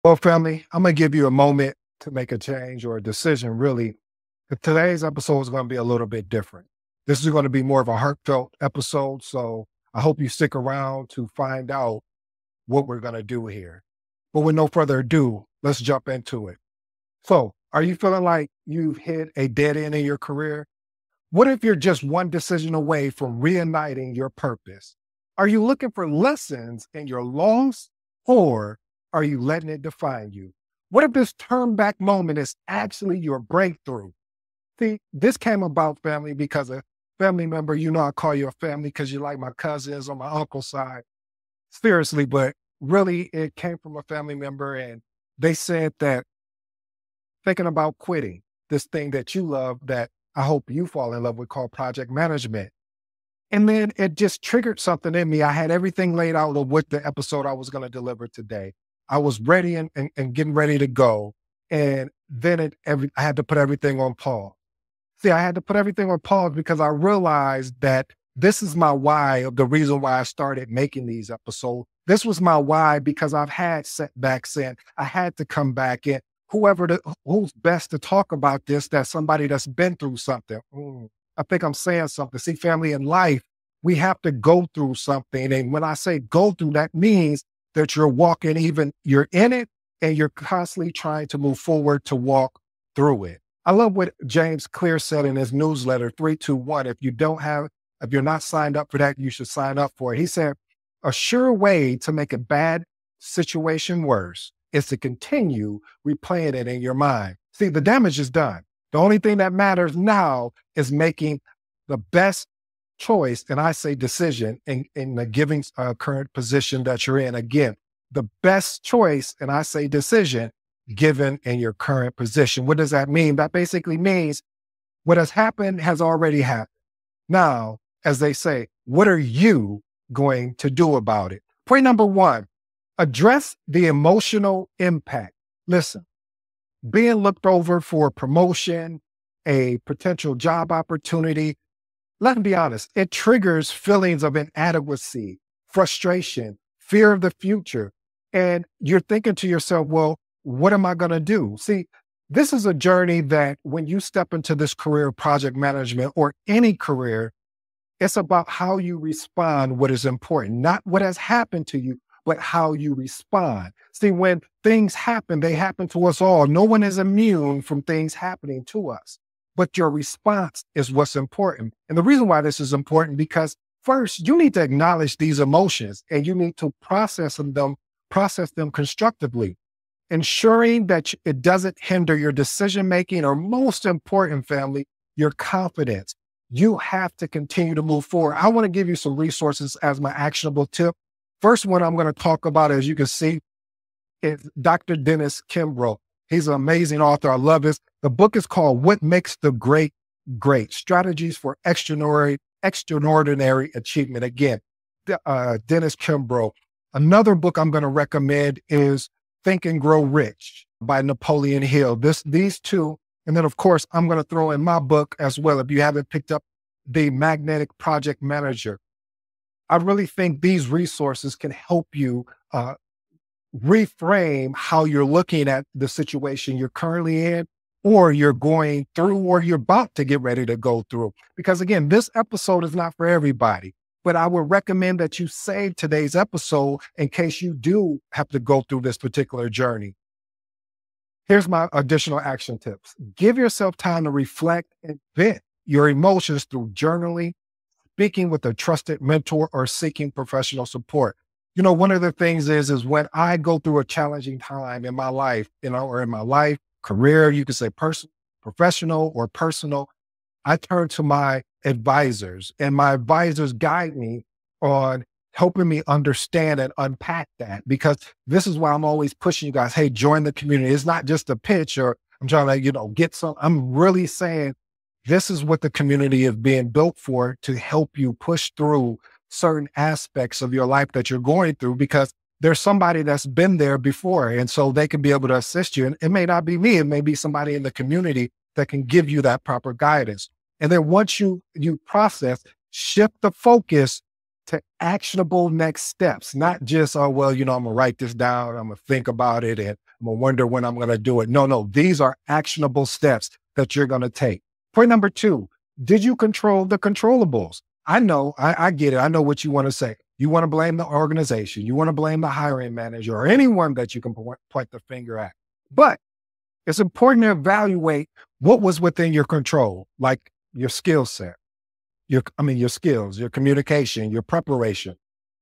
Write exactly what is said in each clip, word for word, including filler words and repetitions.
Well, family, I'm going to give you a moment to make a change or a decision, really. But today's episode is going to be a little bit different. This is going to be more of a heartfelt episode. So I hope you stick around to find out what we're going to do here. But with no further ado, let's jump into it. So, are you feeling like you've hit a dead end in your career? What if you're just one decision away from reigniting your purpose? Are you looking for lessons in your loss, or are you letting it define you? What if this turn back moment is actually your breakthrough? See, this came about, family, because a family member, you know, I call you a family because you're like my cousins on my uncle's side. Seriously, but really it came from a family member, and they said that thinking about quitting this thing that you love, that I hope you fall in love with, called project management. And then it just triggered something in me. I had everything laid out of what the episode I was going to deliver today. I was ready and, and, and getting ready to go. And then it, every, I had to put everything on pause. See, I had to put everything on pause because I realized that this is my why, of the reason why I started making these episodes. This was my why because I've had setbacks and I had to come back in. Whoever, the, who's best to talk about this, that's somebody that's been through something. Mm, I think I'm saying something. See, family, in life, we have to go through something. And when I say go through, that means that you're walking, even you're in it and you're constantly trying to move forward to walk through it. I love what James Clear said in his newsletter, three two one. If you don't have, if you're not signed up for that, you should sign up for it. He said, a sure way to make a bad situation worse is to continue replaying it in your mind. See, the damage is done. The only thing that matters now is making the best choice, and I say decision, in, in the giving uh, current position that you're in. Again, the best choice, and I say decision, given in your current position. What does that mean? That basically means what has happened has already happened. Now, as they say, what are you going to do about it? Point number one, address the emotional impact. Listen, being looked over for a promotion, a potential job opportunity, let's be honest, it triggers feelings of inadequacy, frustration, fear of the future. And you're thinking to yourself, well, what am I going to do? See, this is a journey that when you step into this career of project management or any career, it's about how you respond, what is important, not what has happened to you, but how you respond. See, when things happen, they happen to us all. No one is immune from things happening to us, but your response is what's important. And the reason why this is important, because first, you need to acknowledge these emotions and you need to process them, process them constructively, ensuring that it doesn't hinder your decision-making, or most important, family, your confidence. You have to continue to move forward. I want to give you some resources as my actionable tip. First one I'm going to talk about, as you can see, is Doctor Dennis Kimbro. He's an amazing author. I love this. The book is called What Makes the Great Great: Strategies for Extraordinary, Extraordinary Achievement. Again, uh, Dennis Kimbro. Another book I'm going to recommend is Think and Grow Rich by Napoleon Hill. This, these two, and then of course, I'm going to throw in my book as well. If you haven't picked up The Magnetic Project Manager, I really think these resources can help you uh, reframe how you're looking at the situation you're currently in, or you're going through, or you're about to get ready to go through. Because again, this episode is not for everybody, but I would recommend that you save today's episode in case you do have to go through this particular journey. Here's my additional action tips. Give yourself time to reflect and vent your emotions through journaling, speaking with a trusted mentor, or seeking professional support. You know, one of the things is, is when I go through a challenging time in my life, you know, or in my life, career, you could say personal, professional, or personal, I turn to my advisors, and my advisors guide me on helping me understand and unpack that, because this is why I'm always pushing you guys. Hey, join the community. It's not just a pitch, or I'm trying to, you know, get some, I'm really saying this is what the community is being built for, to help you push through certain aspects of your life that you're going through, because there's somebody that's been there before. And so they can be able to assist you. And it may not be me, it may be somebody in the community that can give you that proper guidance. And then once you, you process, shift the focus to actionable next steps, not just, oh, well, you know, I'm going to write this down. I'm going to think about it and I'm going to wonder when I'm going to do it. No, no, these are actionable steps that you're going to take. Point number two, did you control the controllables? I know, I, I get it. I know what you want to say. You want to blame the organization. You want to blame the hiring manager or anyone that you can point, point the finger at. But it's important to evaluate what was within your control, like your skill set, your, I mean, your skills, your communication, your preparation.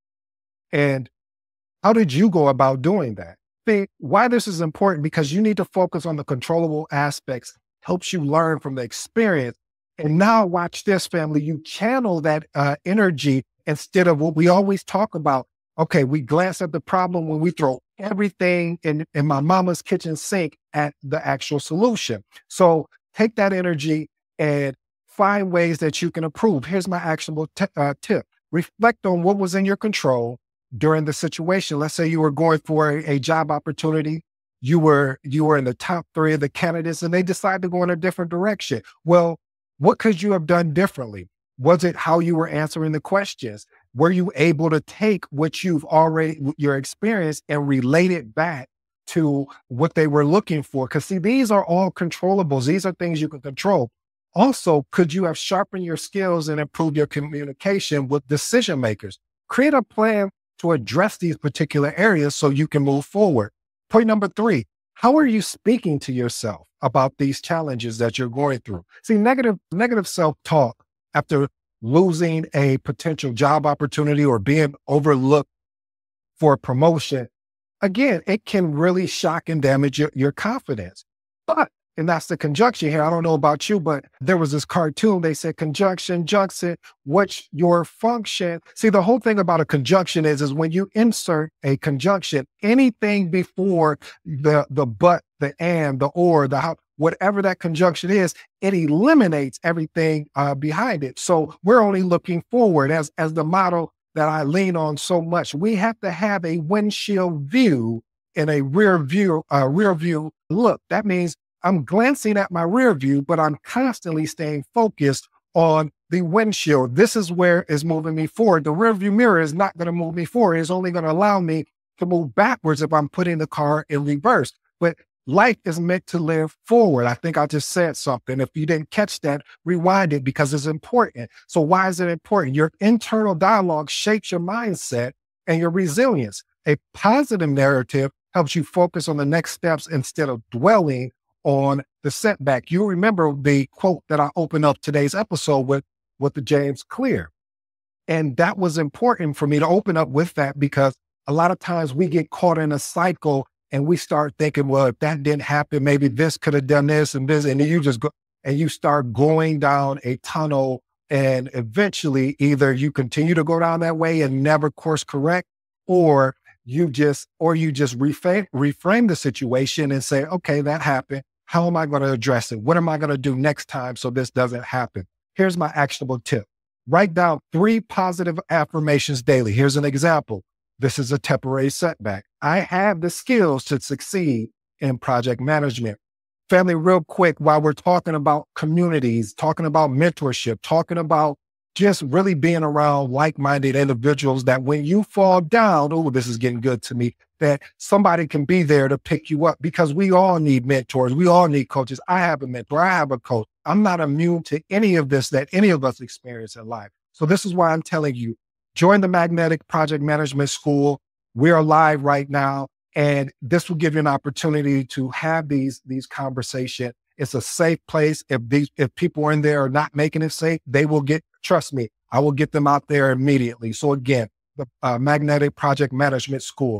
And how did you go about doing that? See, why this is important, because you need to focus on the controllable aspects, helps you learn from the experience. And now watch this, family, you channel that uh, energy instead of what we always talk about. Okay, we glance at the problem when we throw everything in, in my mama's kitchen sink at the actual solution. So take that energy and find ways that you can improve. Here's my actionable t- uh, tip. Reflect on what was in your control during the situation. Let's say you were going for a, a job opportunity. You were, you were in the top three of the candidates and they decided to go in a different direction. Well, what could you have done differently? Was it how you were answering the questions? Were you able to take what you've already, your experience, and relate it back to what they were looking for? Because see, these are all controllables. These are things you can control. Also, could you have sharpened your skills and improved your communication with decision makers? Create a plan to address these particular areas so you can move forward. Point number three, how are you speaking to yourself about these challenges that you're going through? See, negative, negative self-talk after losing a potential job opportunity or being overlooked for a promotion, again, it can really shock and damage your, your confidence. But, and that's the conjunction here. I don't know about you, but there was this cartoon. They said conjunction, junction, what's your function? See, the whole thing about a conjunction is, is when you insert a conjunction, anything before the, the but, the and, the or, the how, whatever that conjunction is, it eliminates everything uh, behind it. So we're only looking forward as, as the model that I lean on so much. We have to have a windshield view and a rear view, uh, rear view look. That means I'm glancing at my rear view, but I'm constantly staying focused on the windshield. This is where it's moving me forward. The rear view mirror is not going to move me forward. It's only going to allow me to move backwards if I'm putting the car in reverse. But life is meant to live forward. I think I just said something. If you didn't catch that, rewind it because it's important. So why is it important? Your internal dialogue shapes your mindset and your resilience. A positive narrative helps you focus on the next steps instead of dwelling on the setback. You remember the quote that I opened up today's episode with, with the James Clear. And that was important for me to open up with that because a lot of times we get caught in a cycle and we start thinking, well, if that didn't happen, maybe this could have done this and this, and then you just go and you start going down a tunnel, and eventually either you continue to go down that way and never course correct, or you just, or you just reframe, reframe the situation and say, okay, that happened. How am I going to address it? What am I going to do next time so this doesn't happen? Here's my actionable tip. Write down three positive affirmations daily. Here's an example. This is a temporary setback. I have the skills to succeed in project management. Family, real quick, while we're talking about communities, talking about mentorship, talking about just really being around like-minded individuals that when you fall down, oh, this is getting good to me, that somebody can be there to pick you up because we all need mentors. We all need coaches. I have a mentor. I have a coach. I'm not immune to any of this that any of us experience in life. So this is why I'm telling you, join the Magnetic Project Management School. We're live right now, and this will give you an opportunity to have these, these conversations. It's a safe place. If these, if people in there are not making it safe, they will get, trust me, I will get them out there immediately. So again, the uh, Magnetic Project Management School.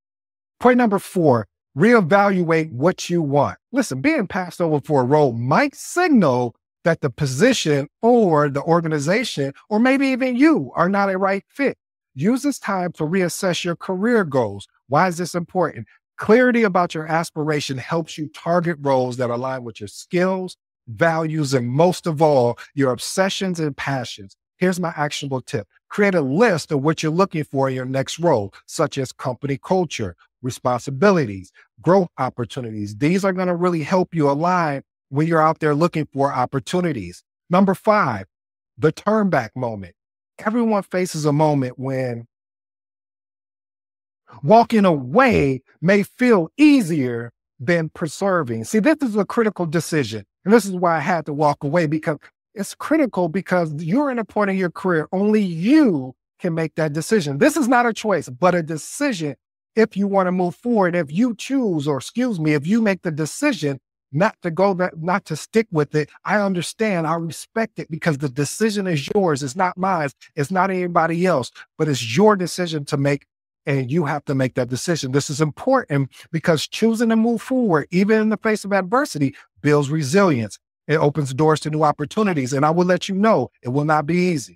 Point number four, reevaluate what you want. Listen, being passed over for a role might signal that the position or the organization, or maybe even you, are not a right fit. Use this time to reassess your career goals. Why is this important? Clarity about your aspiration helps you target roles that align with your skills, values, and most of all, your obsessions and passions. Here's my actionable tip. Create a list of what you're looking for in your next role, such as company culture, responsibilities, growth opportunities. These are going to really help you align when you're out there looking for opportunities. Number five, the turn back moment. Everyone faces a moment when walking away may feel easier than preserving. See, this is a critical decision. And this is why I had to walk away, because it's critical, because you're in a point in your career, only you can make that decision. This is not a choice, but a decision. If you want to move forward, if you choose, or excuse me, if you make the decision not to go that, not to stick with it, I understand, I respect it, because the decision is yours. It's not mine. It's not anybody else, but it's your decision to make. And you have to make that decision. This is important because choosing to move forward, even in the face of adversity, builds resilience. It opens doors to new opportunities. And I will let you know, it will not be easy,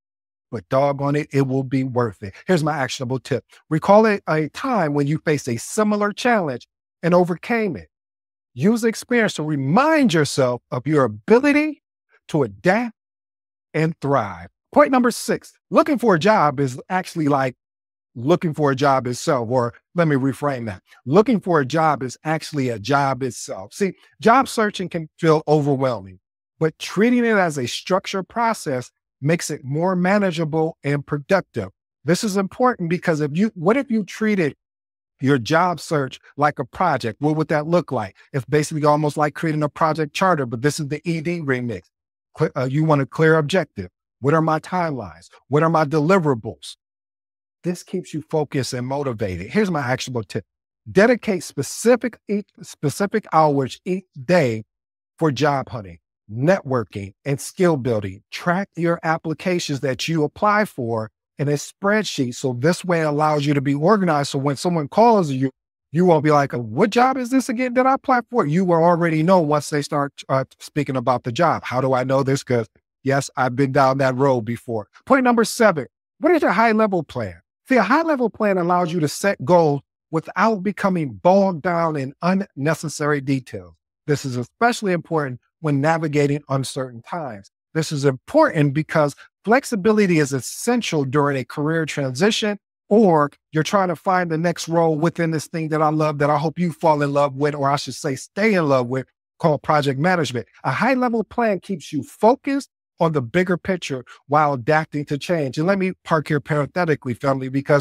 but doggone it, it will be worth it. Here's my actionable tip. Recall a, a time when you faced a similar challenge and overcame it. Use the experience to remind yourself of your ability to adapt and thrive. Point number six, looking for a job is actually like looking for a job itself, or let me reframe that. Looking for a job is actually a job itself. See, job searching can feel overwhelming, but treating it as a structured process makes it more manageable and productive. This is important because if you, what if you treated your job search like a project? What would that look like? It's basically almost like creating a project charter, but this is the E D remix. Uh, you want a clear objective. What are my timelines? What are my deliverables? This keeps you focused and motivated. Here's my actionable tip. Dedicate specific, specific hours each day for job hunting, networking, and skill building. Track your applications that you apply for in a spreadsheet. So this way it allows you to be organized. So when someone calls you, you won't be like, what job is this again that I applied for? You will already know once they start uh, speaking about the job. How do I know this? Because yes, I've been down that road before. Point number seven, what is your high level plan? See, a high-level plan allows you to set goals without becoming bogged down in unnecessary details. This is especially important when navigating uncertain times. This is important because flexibility is essential during a career transition, or you're trying to find the next role within this thing that I love, that I hope you fall in love with, or I should say stay in love with, called project management. A high-level plan keeps you focused on the bigger picture while adapting to change. And let me park here parenthetically, family, because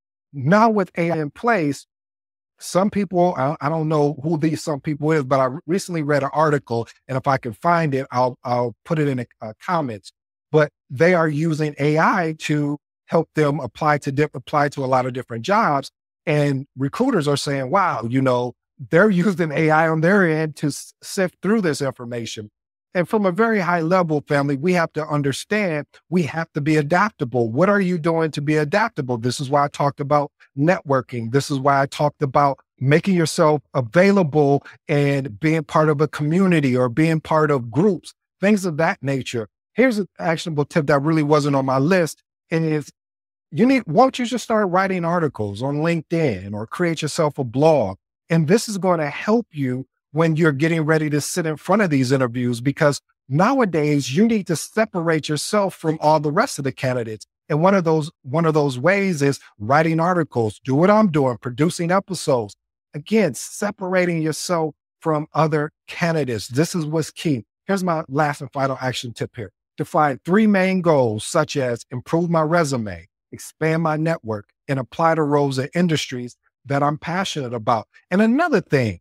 now with A I in place, some people, I, I don't know who these some people is, but I recently read an article, and if I can find it, I'll, I'll put it in the uh, comments, but they are using A I to help them apply to dip, apply to a lot of different jobs. And recruiters are saying, wow, you know, they're using A I on their end to s- sift through this information. And from a very high level, family, we have to understand we have to be adaptable. What are you doing to be adaptable? This is why I talked about networking. This is why I talked about making yourself available and being part of a community or being part of groups, things of that nature. Here's an actionable tip that really wasn't on my list. And is you need, won't you just start writing articles on LinkedIn or create yourself a blog? And this is going to help you when you're getting ready to sit in front of these interviews, because nowadays you need to separate yourself from all the rest of the candidates. And one of those, one of those ways is writing articles, do what I'm doing, producing episodes. Again, separating yourself from other candidates. This is what's key. Here's my last and final action tip here. Define three main goals, such as improve my resume, expand my network, and apply to roles and industries that I'm passionate about. And another thing,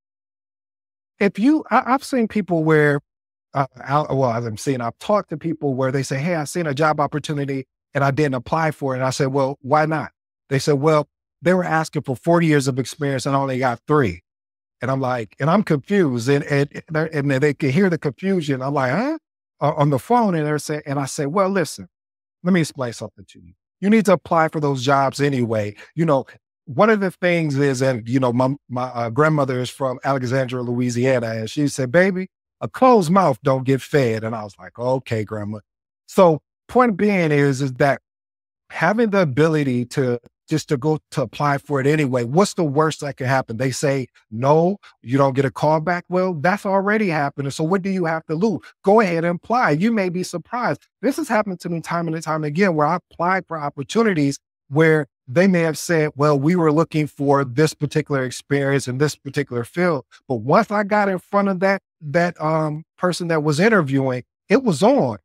if you, I, I've seen people where, uh, I, well, as I'm seeing, I've talked to people where they say, hey, I seen a job opportunity and I didn't apply for it. And I said, well, why not? They said, well, they were asking for forty years of experience and I only got three. And I'm like, and I'm confused. And, and, and they can hear the confusion. I'm like, huh? Uh, on the phone. And they're saying, and I say, well, listen, let me explain something to you. You need to apply for those jobs anyway. You know, one of the things is, and you know, my, my uh, grandmother is from Alexandria, Louisiana, and she said, baby, a closed mouth don't get fed. And I was like, okay, grandma. So point being is, is that having the ability to just to go to apply for it anyway, what's the worst that can happen? They say, no, you don't get a call back. Well, that's already happening. So what do you have to lose? Go ahead and apply. You may be surprised. This has happened to me time and time again, where I applied for opportunities where they may have said, well, we were looking for this particular experience in this particular field. But once I got in front of that, that um, person that was interviewing, it was on.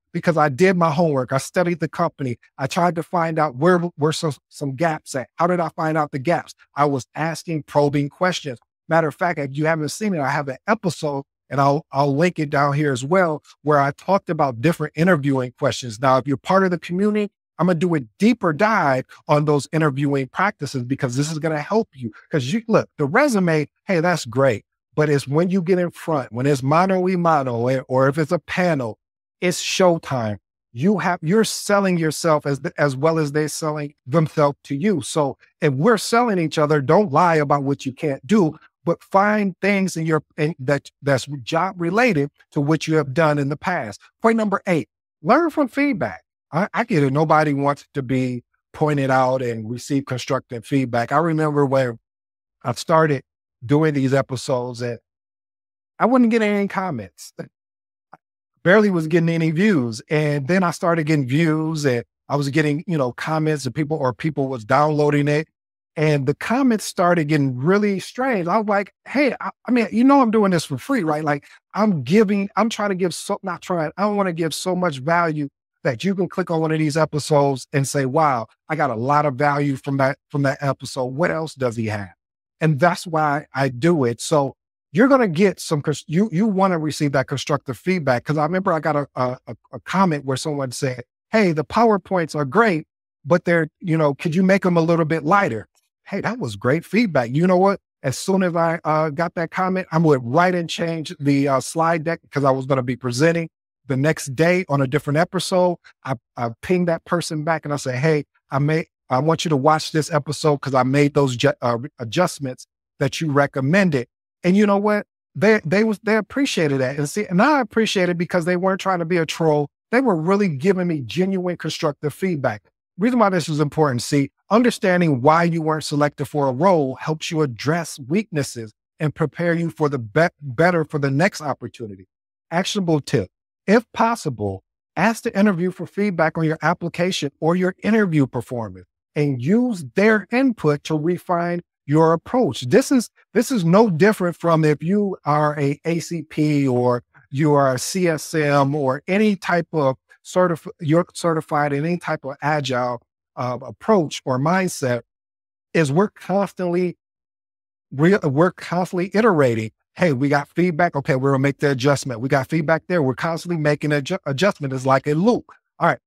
because I did my homework. I studied the company. I tried to find out where where some, some gaps at. How did I find out the gaps? I was asking probing questions. Matter of fact, if you haven't seen it, I have an episode, and I'll I'll link it down here as well, where I talked about different interviewing questions. Now, if you're part of the community, I'm going to do a deeper dive on those interviewing practices, because this is going to help you. Because you look, the resume, hey, that's great. But it's when you get in front, when it's mano y mano, or if it's a panel, it's showtime. You have, you're selling yourself as, as well as they're selling themselves to you. So if we're selling each other, don't lie about what you can't do, but find things in your, in, that that's job related to what you have done in the past. Point number eight, learn from feedback. I, I get it. Nobody wants to be pointed out and receive constructive feedback. I remember when I started doing these episodes and I wouldn't get any comments. Barely was getting any views. And then I started getting views, and I was getting, you know, comments, and people or people was downloading it. And the comments started getting really strange. I was like, hey, I, I mean, you know, I'm doing this for free, right? Like I'm giving, I'm trying to give so, not trying, I want to give so much value that you can click on one of these episodes and say, wow, I got a lot of value from that, from that episode. What else does he have? And that's why I do it. So you're going to get some, you, you want to receive that constructive feedback. Cause I remember I got a, a, a comment where someone said, hey, the PowerPoints are great, but they're, you know, could you make them a little bit lighter? Hey, that was great feedback. You know what? As soon as I uh, got that comment, I went right and changed the uh, slide deck, because I was going to be presenting the next day on a different episode. I, I pinged that person back and I said, hey, I made, I want you to watch this episode because I made those ju- uh, adjustments that you recommended. And you know what? They, they was, they appreciated that. And see, and I appreciate it because they weren't trying to be a troll. They were really giving me genuine constructive feedback. Reason why this is important, see, understanding why you weren't selected for a role helps you address weaknesses and prepare you for the be- better for the next opportunity. Actionable tip. If possible, ask the interview for feedback on your application or your interview performance, and use their input to refine your approach. This is, this is no different from if you are a A C P or you are a C S M or any type of certif- you're certified in any type of agile uh, approach or mindset. Is we're constantly, we're, we're constantly iterating. Hey, we got feedback. Okay, we're gonna make the adjustment. We got feedback there. We're constantly making an adju- adjustment. It's like a loop. All right.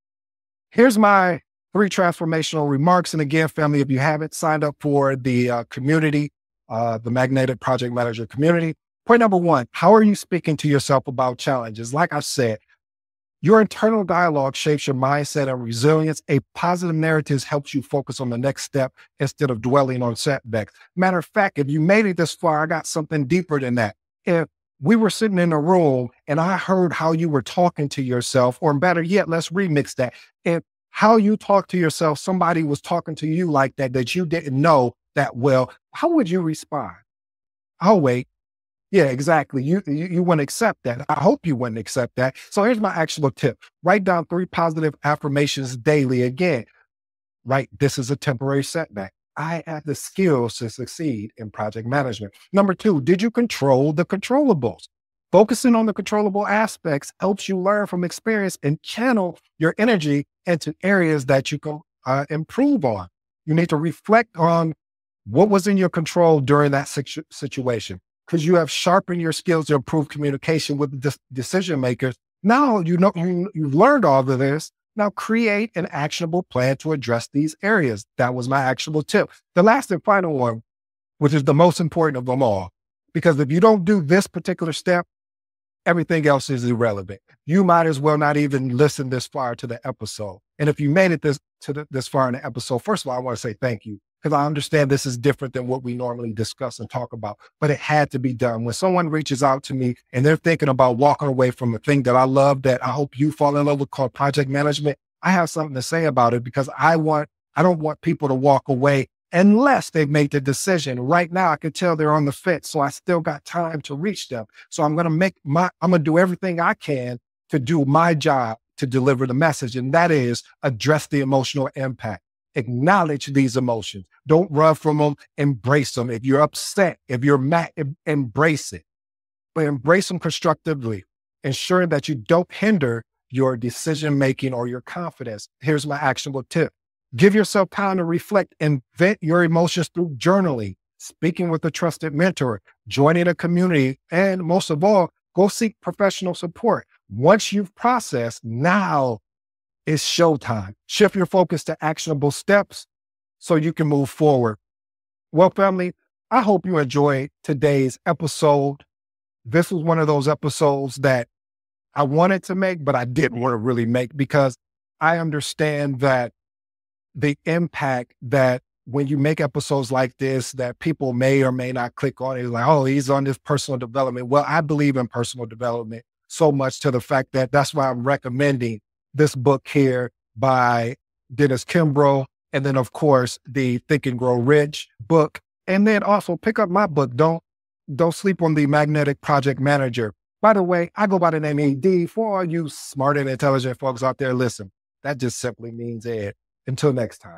Here's my three transformational remarks. And again, family, if you haven't signed up for the uh, community, uh, the Magnetic Project Manager community, point number one, how are you speaking to yourself about challenges? Like I said, your internal dialogue shapes your mindset and resilience. A positive narrative helps you focus on the next step instead of dwelling on setbacks. Matter of fact, if you made it this far, I got something deeper than that. If we were sitting in a room and I heard how you were talking to yourself, or better yet, let's remix that. If how you talk to yourself, somebody was talking to you like that, that you didn't know that well, how would you respond? I'll wait. Yeah, exactly. You, you, you wouldn't accept that. I hope you wouldn't accept that. So here's my actual tip. Write down three positive affirmations daily. Again, right? This is a temporary setback. I have the skills to succeed in project management. Number two, did you control the controllables? Focusing on the controllable aspects helps you learn from experience and channel your energy into areas that you can uh, improve on. You need to reflect on what was in your control during that situ- situation. Because you have sharpened your skills to improve communication with the decision makers. Now you know you, you've learned all of this. Now create an actionable plan to address these areas. That was my actionable tip. The last and final one, which is the most important of them all, because if you don't do this particular step, everything else is irrelevant. You might as well not even listen this far to the episode. And if you made it this to the, this far in the episode, first of all, I want to say thank you. Because I understand this is different than what we normally discuss and talk about, but it had to be done. When someone reaches out to me and they're thinking about walking away from a thing that I love, that I hope you fall in love with, called project management, I have something to say about it, because I want, I don't want people to walk away unless they've made the decision. Right now, I can tell they're on the fence, so I still got time to reach them. So I'm going to make my, I'm going to do everything I can to do my job to deliver the message. And that is address the emotional impact. Acknowledge these emotions. Don't run from them. Embrace them. If you're upset, if you're mad, em- embrace it. But embrace them constructively, ensuring that you don't hinder your decision making or your confidence. Here's my actionable tip. Give yourself time to reflect and vent your emotions through journaling, speaking with a trusted mentor, joining a community, and most of all, go seek professional support. Once you've processed, now it's showtime. Shift your focus to actionable steps so you can move forward. Well, family, I hope you enjoyed today's episode. This was one of those episodes that I wanted to make, but I didn't want to really make because I understand that the impact that when you make episodes like this, that people may or may not click on it, like, oh, he's on this personal development. Well, I believe in personal development so much to the fact that that's why I'm recommending this book here by Dennis Kimbro. And then, of course, the Think and Grow Rich book. And then also pick up my book. Don't, don't sleep on the Magnetic Project Manager. By the way, I go by the name E D. For all you smart and intelligent folks out there, listen, that just simply means Ed. Until next time.